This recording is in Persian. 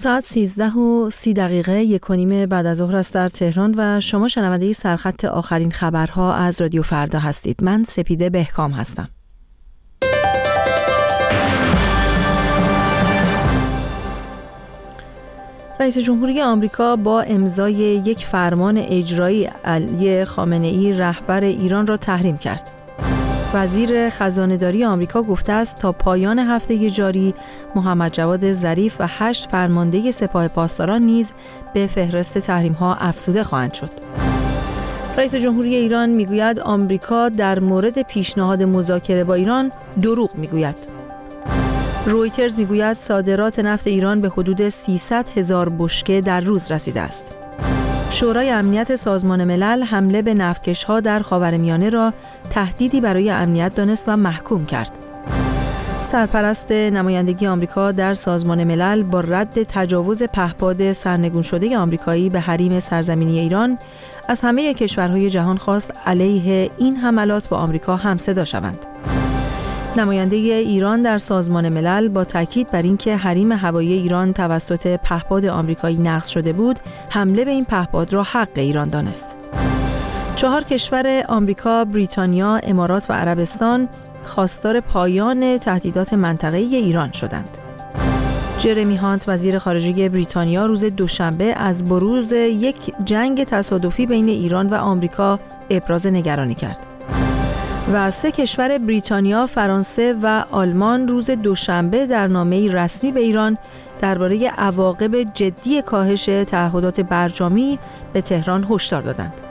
ساعت 13:30 1:30 بعد از ظهر است در تهران و شما شنونده سرخط آخرین خبرها از رادیو فردا هستید. من سپیده بهکام هستم. رئیس جمهوری آمریکا با امضای یک فرمان اجرایی علی خامنه‌ای رهبر ایران را تحریم کرد. وزیر خزانه‌داری آمریکا گفته است تا پایان هفته جاری محمد جواد ظریف و 8 فرمانده سپاه پاسداران نیز به فهرست تحریم‌ها افزوده خواهند شد. رئیس جمهوری ایران میگوید آمریکا در مورد پیشنهاد مذاکره با ایران دروغ میگوید. رویترز میگوید صادرات نفت ایران به حدود 300,000 بشکه در روز رسیده است. شورای امنیت سازمان ملل حمله به نفتکش‌ها در خاورمیانه را تهدیدی برای امنیت دانست و محکوم کرد. سرپرست نمایندگی آمریکا در سازمان ملل با رد تجاوز پهپاد سرنگون شده آمریکایی به حریم سرزمینی ایران از همه کشورهای جهان خواست علیه این حملات با آمریکا همصدا شوند. نماینده ایران در سازمان ملل با تاکید بر اینکه حریم هوایی ایران توسط پهپاد آمریکایی نقض شده بود، حمله به این پهپاد را حق ایران دانست. 4 کشور آمریکا، بریتانیا، امارات و عربستان خواستار پایان تهدیدات منطقه‌ای ایران شدند. جرمی هانت وزیر خارجه بریتانیا روز دوشنبه از بروز یک جنگ تصادفی بین ایران و آمریکا ابراز نگرانی کرد. و 3 کشور بریتانیا، فرانسه و آلمان روز دوشنبه در نامه‌ای رسمی به ایران درباره عواقب جدی کاهش تعهدات برجامی به تهران هشدار دادند.